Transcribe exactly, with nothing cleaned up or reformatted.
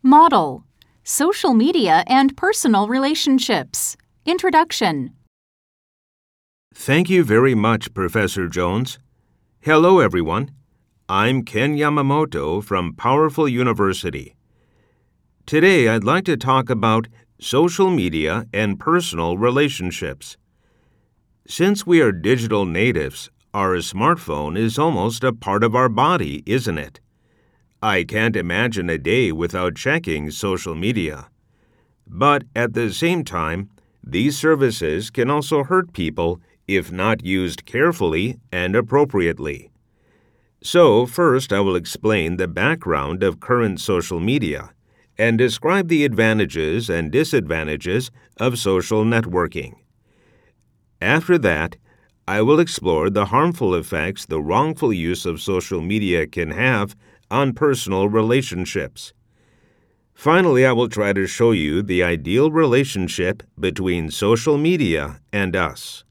Model: Social Media and Personal Relationships. Introduction. Thank you very much, Professor Jones. Hello, everyone. I'm Ken Yamamoto from Powerful University. Today, I'd like to talk about social media and personal relationships. Since we are digital natives, our smartphone is almost a part of our body, isn't it? I can't imagine a day without checking social media. But at the same time, these services can also hurt people if not used carefully and appropriately. So, first I will explain the background of current social media and describe the advantages and disadvantages of social networking. After that, I will explore the harmful effects the wrongful use of social media can have on personal relationships. Finally, I will try to show you the ideal relationship between social media and us.